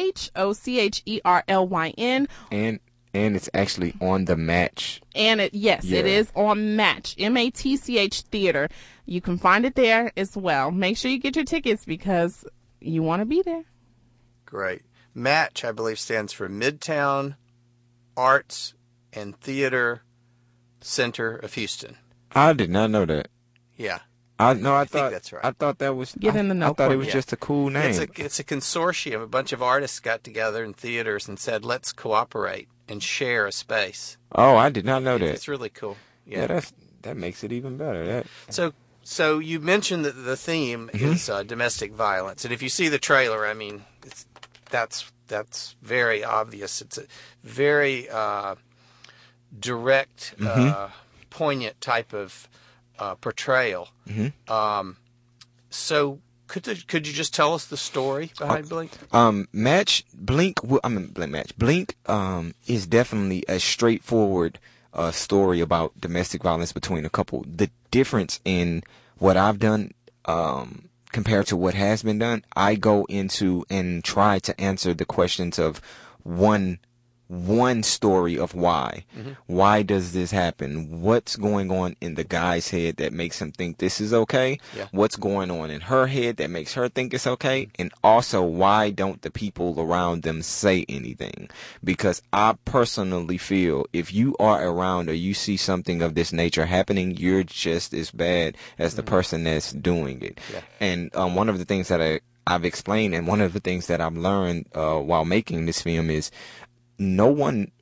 RHOCHERLYN. And it's actually on the Match. And it is on Match, MATCH Theater. You can find it there as well. Make sure you get your tickets because you want to be there. Great. Match, I believe, stands for Midtown Arts and Theater Center of Houston. I did not know that. Yeah. I think that's right. I thought that was. Get in the know. I thought it was just a cool name. It's a consortium. A bunch of artists got together in theaters and said, "Let's cooperate and share a space." Oh, I did not know that. It's really cool. Yeah, that makes it even better. So you mentioned that the theme is domestic violence, and if you see the trailer, I mean, that's that's very obvious. It's a very direct, poignant type of portrayal. So could you just tell us the story behind Blink? Blink is definitely a straightforward story about domestic violence between a couple. The difference in what I've done compared to what has been done, I go into and try to answer the questions of one story of why. Why does this happen? What's going on in the guy's head that makes him think this is okay? Yeah. What's going on in her head that makes her think it's okay? And also, why don't the people around them say anything? Because I personally feel if you are around or you see something of this nature happening, you're just as bad as the person that's doing it. Yeah. And one of the things that I've explained, and one of the things that I've learned while making this film is no one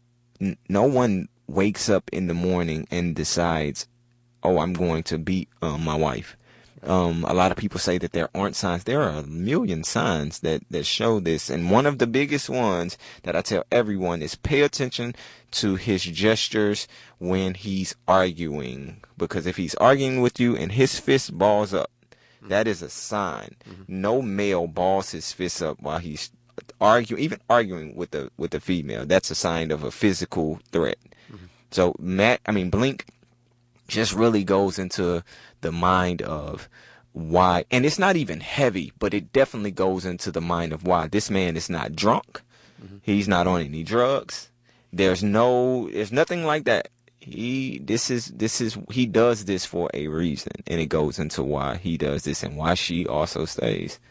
wakes up in the morning and decides, oh, I'm going to beat my wife. A lot of people say that there aren't signs. There are a million signs that show this. And one of the biggest ones that I tell everyone is pay attention to his gestures when he's arguing. Because if he's arguing with you and his fist balls up, that is a sign. No male balls his fist up while he's arguing with the female. That's a sign of a physical threat. So Blink just really goes into the mind of why, and it's not even heavy, but it definitely goes into the mind of why this man is not drunk. He's not on any drugs. There's nothing like that. He does this for a reason, and it goes into why he does this and why she also stays.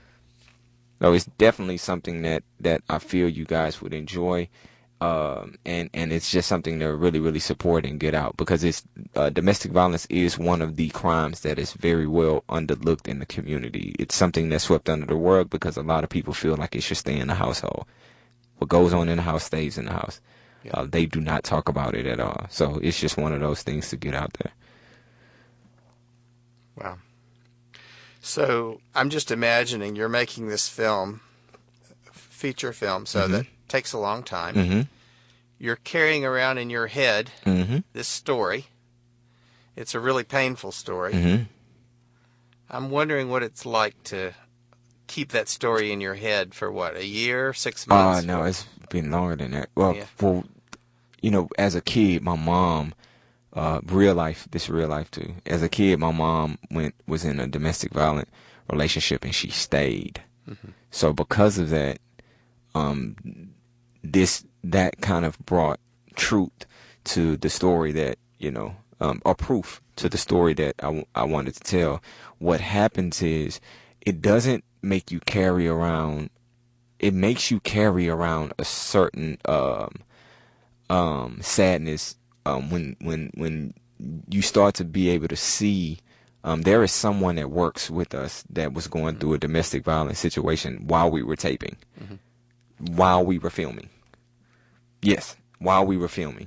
So it's definitely something that I feel you guys would enjoy, and it's just something to really, really support and get out, because it's domestic violence is one of the crimes that is very well underlooked in the community. It's something that's swept under the rug because a lot of people feel like it should stay in the household. What goes on in the house stays in the house. Yeah. They do not talk about it at all. So it's just one of those things to get out there. Wow. So I'm just imagining you're making this film, feature film, so that takes a long time. You're carrying around in your head this story. It's a really painful story. I'm wondering what it's like to keep that story in your head for what, a year, 6 months? No, it's been longer than that. Well, as a kid, my mom, real life too. As a kid, my mom was in a domestic violent relationship and she stayed. So because of that, that kind of brought truth to the story that, or proof to the story that I wanted to tell. What happens is it doesn't make you carry around, it makes you carry around a certain sadness when you start to be able to see there is someone that works with us that was going through a domestic violence situation while we were taping, while we were filming. Yes, while we were filming.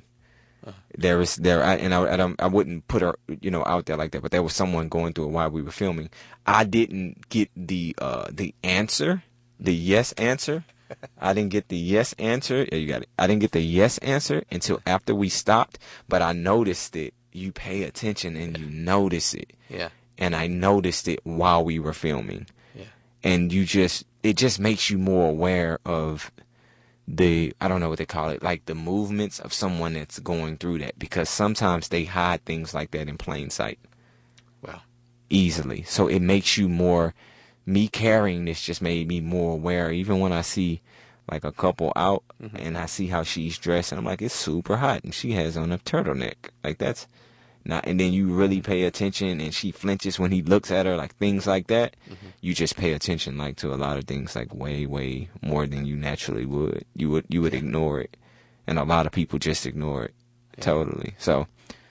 I wouldn't put her, out there like that, but there was someone going through it while we were filming. I didn't get the answer, the yes answer. I didn't get the yes answer. Yeah, you got it. I didn't get the yes answer until after we stopped, but I noticed it. You pay attention and you notice it. Yeah. And I noticed it while we were filming. Yeah. And it just makes you more aware of I don't know what they call it, like the movements of someone that's going through that, because sometimes they hide things like that in plain sight. Wow. Easily. So it makes you more, me carrying this just made me more aware. Even when I see like a couple out and I see how she's dressed and I'm like, it's super hot and she has on a turtleneck. Like that's not, and then you really pay attention and she flinches when he looks at her, like things like that. You just pay attention like to a lot of things like way, way more than you naturally would. You would ignore it. And a lot of people just ignore it totally. So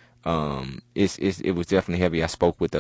it was definitely heavy. I spoke with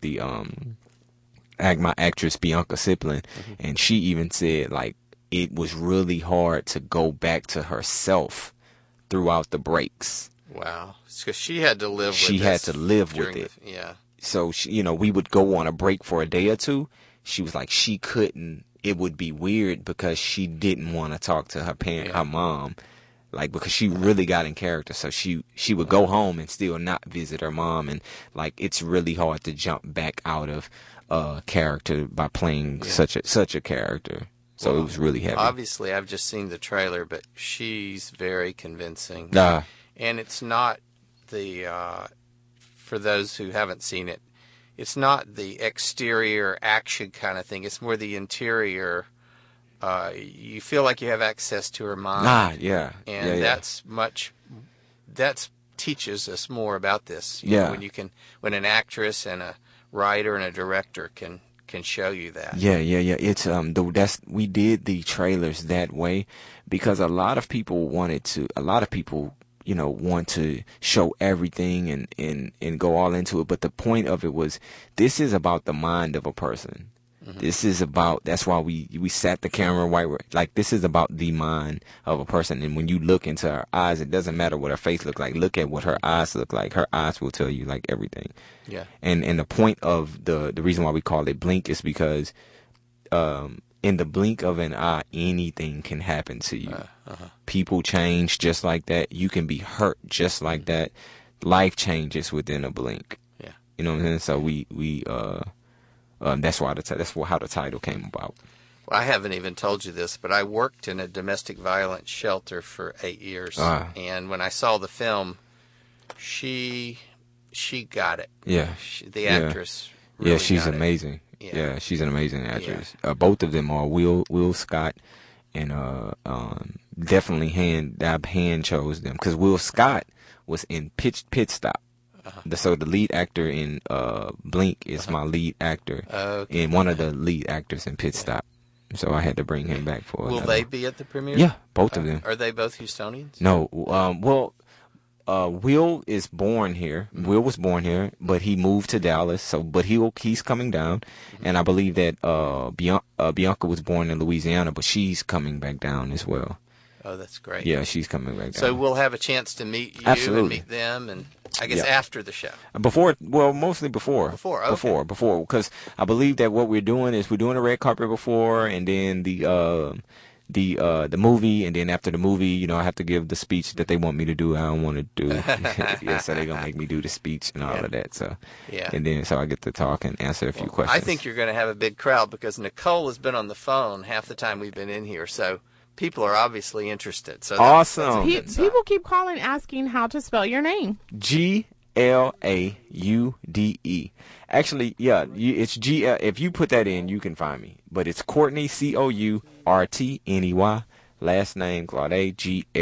my actress Bianca Siplin, and she even said like it was really hard to go back to herself throughout the breaks. Wow, because she had to live with it. She had to live with it. Yeah. So she, we would go on a break for a day or two. She was like she couldn't it would be weird because she didn't want to talk to her mom, like, because she really got in character. So she would go home and still not visit her mom, and like it's really hard to jump back out of character by playing such a character. So it was really heavy. Obviously, I've just seen the trailer, but she's very convincing. And it's not for those who haven't seen it, it's not the exterior action kind of thing. It's more the interior. You feel like you have access to her mind. And that teaches us more about this. You know, when an actress and a writer and a director can show you that. It's we did the trailers that way because a lot of people want to show everything and go all into it. But the point of it was, this is about the mind of a person. This is about, that's why we sat the camera this is about the mind of a person. And when you look into her eyes, it doesn't matter what her face looks like. Look at what her eyes look like. Her eyes will tell you like everything. Yeah. And the point of the reason why we call it blink is because, in the blink of an eye, anything can happen to you. People change just like that. You can be hurt just like that. Life changes within a blink. Yeah. You know what I'm saying? So that's how the title came about. Well, I haven't even told you this, but I worked in a domestic violence shelter for 8 years. And when I saw the film, she got it. Yeah. The actress really she's got amazing. It. Yeah, she's an amazing actress. Both of them are Will Scott, and definitely hand chose them because Will Scott was in Pit Stop. So the lead actor in Blink is my lead actor, and one of the lead actors in Pit Stop. So I had to bring him back for. Will they be at the premiere? Yeah, both of them. Are they both Houstonians? No. Will is born here. Will was born here, but he moved to Dallas. But he's coming down, and I believe that Bianca was born in Louisiana, but she's coming back down as well. Oh, that's great. Yeah, she's coming back down. So we'll have a chance to meet you and meet them, and I guess after the show. Mostly before. Before, okay. Before, because I believe that what we're doing is we're doing a red carpet before, and then the movie, and then after the movie, I have to give the speech that they want me to do. I don't want to do. So they're gonna make me do the speech and all of that. So and then so I get to talk and answer a few questions. I think you're going to have a big crowd because Nicole has been on the phone half the time we've been in here. So people are obviously interested. So awesome. People keep calling asking how to spell your name. Glaude. Actually, it's G. If you put that in, you can find me. But it's Courtney, Courtney. Last name Glaude,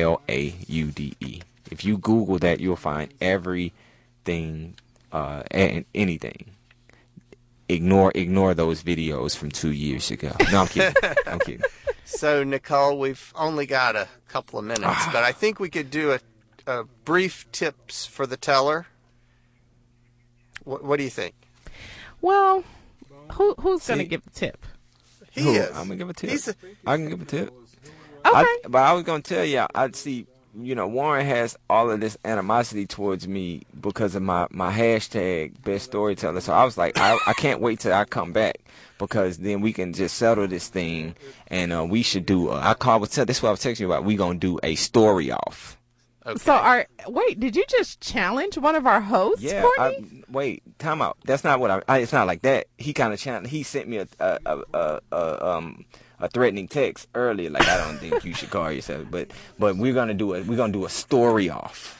Glaude. If you Google that, you'll find everything and anything. Ignore those videos from 2 years ago. No, I'm kidding. So, Nicole, we've only got a couple of minutes, but I think we could do a brief tips for the teller. What do you think? Well, who's going to give the tip? He is. I'm going to give a tip. I can give a tip. Okay. But I was going to tell you, I'd see, Warren has all of this animosity towards me because of my hashtag best storyteller. So I was like, I can't wait till I come back because then we can just settle this thing and we should do, this is what I was texting you about. We're going to do a story off. Okay. So did you just challenge one of our hosts, Courtney? Wait, time out. That's not what it's not like that. He kind of challenged. He sent me a threatening text earlier, like I don't think you should call yourself, but we're gonna do a story off.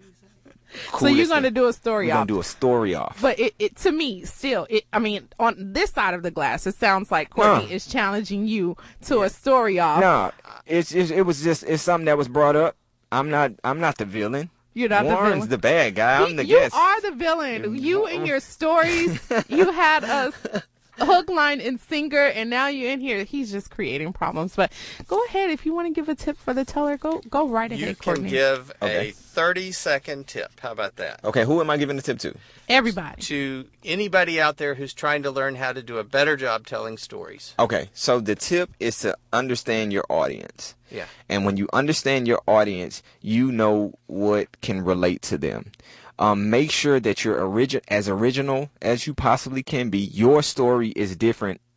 So you're gonna do a story off. We're gonna do a story off. But it to me still, on this side of the glass, it sounds like Courtney is challenging you to a story off. No, it's something that was brought up. I'm not the villain. You're not Warren's the villain. the bad guy. I'm the guest. You are the villain. You and your stories, you had us hook, line, and sinker, and now you're in here. He's just creating problems. But go ahead. If you want to give a tip for the teller, go right ahead, Courtney. You can give a 30-second tip. How about that? Okay, who am I giving the tip to? Everybody. To anybody out there who's trying to learn how to do a better job telling stories. Okay, so the tip is to understand your audience. Yeah. And when you understand your audience, you know what can relate to them. Make sure that you're as original as you possibly can be. Your story is different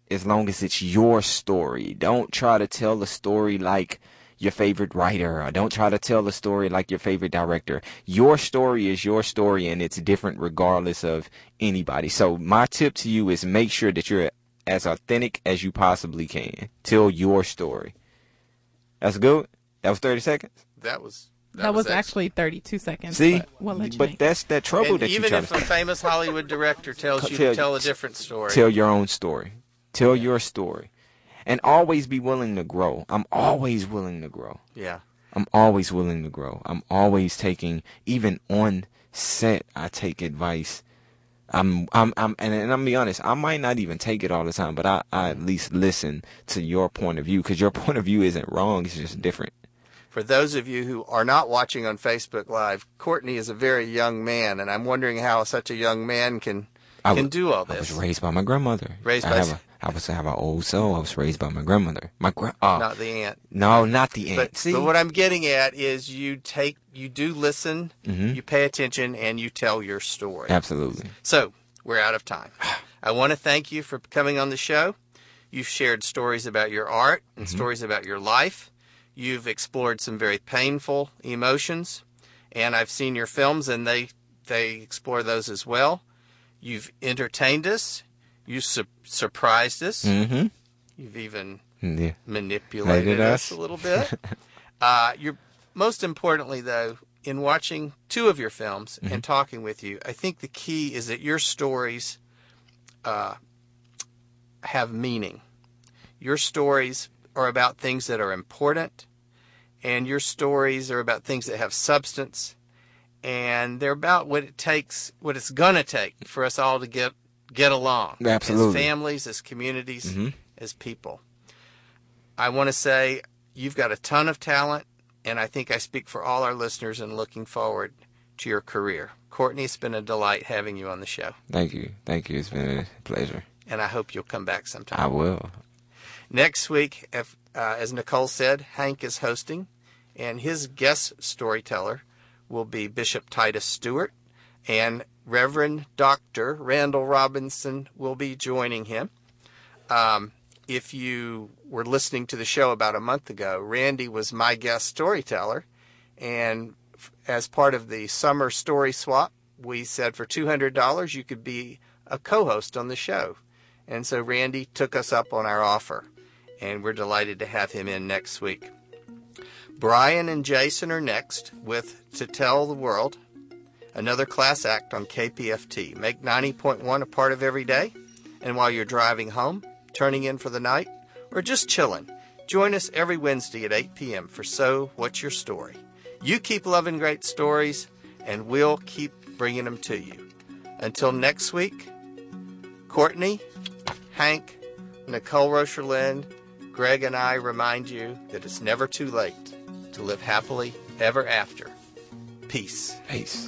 as long as it's your story. Don't try to tell a story like your favorite writer, or don't try to tell a story like your favorite director. Your story is your story, and it's different regardless of anybody. So my tip to you is make sure that you're as authentic as you possibly can. Tell your story. That's good. That was 30 seconds. That was actually 32 seconds. See, but that's that trouble and that you even try if to a famous Hollywood director tells you to tell a different story. Tell your own story. Tell your story. And always be willing to grow. I'm always willing to grow. Yeah. I'm always willing to grow. I'm always taking, even on set, I take advice. And I'm gonna be honest, I might not even take it all the time, but I at least listen to your point of view, because your point of view isn't wrong. It's just different. For those of you who are not watching on Facebook Live, Courtney is a very young man, and I'm wondering how such a young man can do all this. I was raised by my grandmother. I have an old soul. I was raised by my grandmother. Not the aunt. No, not the aunt. But what I'm getting at is you do listen, you pay attention, and you tell your story. Absolutely. So, we're out of time. I want to thank you for coming on the show. You've shared stories about your art and stories about your life. You've explored some very painful emotions, and I've seen your films, and they explore those as well. You've entertained us. You surprised us. Mm-hmm. You've even manipulated us a little bit. You're most importantly, though, in watching two of your films and talking with you, I think the key is that your stories have meaning. Your stories are about things that are important, and your stories are about things that have substance, and they're about what it's gonna take for us all to get along. Absolutely. As families, as communities, as people. I want to say you've got a ton of talent, and I think I speak for all our listeners in looking forward to your career. Courtney, it's been a delight having you on the show. Thank you. It's been a pleasure. And I hope you'll come back sometime. I will. Next week, as Nicole said, Hank is hosting, and his guest storyteller will be Bishop Titus Stewart, and Reverend Dr. Randall Robinson will be joining him. If you were listening to the show about a month ago, Randy was my guest storyteller, and as part of the summer story swap, we said for $200 you could be a co-host on the show. And so Randy took us up on our offer, and we're delighted to have him in next week. Brian and Jason are next with To Tell the World, another class act on KPFT. Make 90.1 a part of every day. And while you're driving home, turning in for the night, or just chilling, join us every Wednesday at 8 p.m. for So What's Your Story? You keep loving great stories, and we'll keep bringing them to you. Until next week, Courtney, Hank, Nicole Rocher-Lynn, Greg, and I remind you that it's never too late to live happily ever after. Peace. Peace.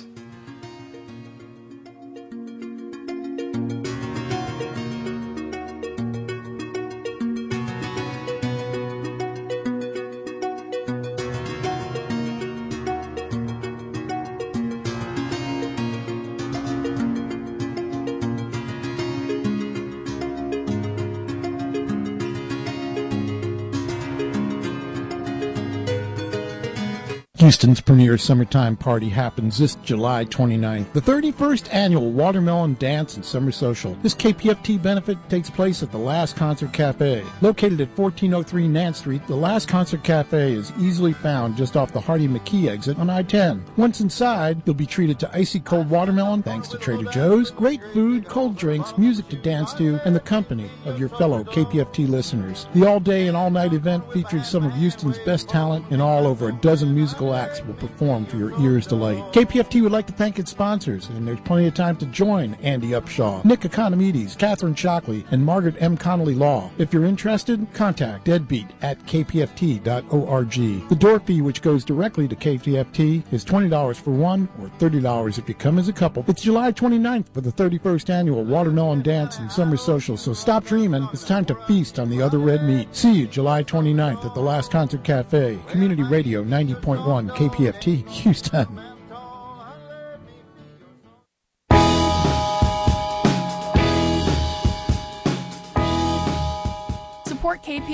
Houston's premier summertime party happens this July 29th. The 31st annual Watermelon Dance and Summer Social. This KPFT benefit takes place at the Last Concert Cafe. Located at 1403 Nance Street, the Last Concert Cafe is easily found just off the Hardy McKee exit on I-10. Once inside, you'll be treated to icy cold watermelon, thanks to Trader Joe's, great food, cold drinks, music to dance to, and the company of your fellow KPFT listeners. The all-day and all-night event featuring some of Houston's best talent, and all over a dozen musical acts will perform for your ears' delight. KPFT would like to thank its sponsors, and there's plenty of time to join Andy Upshaw, Nick Economides, Catherine Shockley, and Margaret M. Connolly Law. If you're interested, contact deadbeat@kpft.org. The door fee, which goes directly to KPFT, is $20 for one or $30 if you come as a couple. It's July 29th for the 31st annual Watermelon Dance and Summer Social, so stop dreaming. It's time to feast on the other red meat. See you July 29th at the Last Concert Cafe, Community Radio 90.1 KPFT, Houston.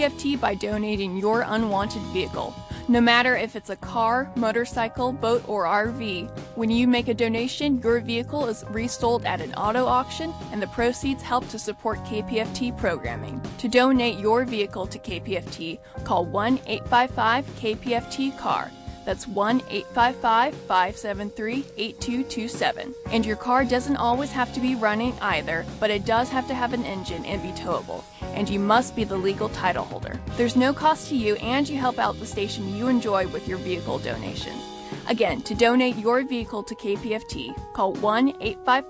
KPFT by donating your unwanted vehicle. No matter if it's a car, motorcycle, boat, or RV, when you make a donation, your vehicle is resold at an auto auction and the proceeds help to support KPFT programming. To donate your vehicle to KPFT, call 1-855-KPFT-CAR. That's 1-855-573-8227. And your car doesn't always have to be running either, but it does have to have an engine and be towable. And you must be the legal title holder. There's no cost to you, and you help out the station you enjoy with your vehicle donation. Again, to donate your vehicle to KPFT, call 1-855